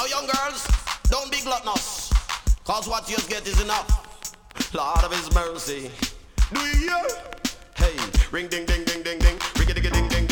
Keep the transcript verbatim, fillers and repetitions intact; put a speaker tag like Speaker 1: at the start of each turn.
Speaker 1: Now young girls, don't be gluttonous, cause what you get is enough. Lord of his mercy. Do you hear? Hey, ring ding ding ding ding ding, ring a ding ding ding.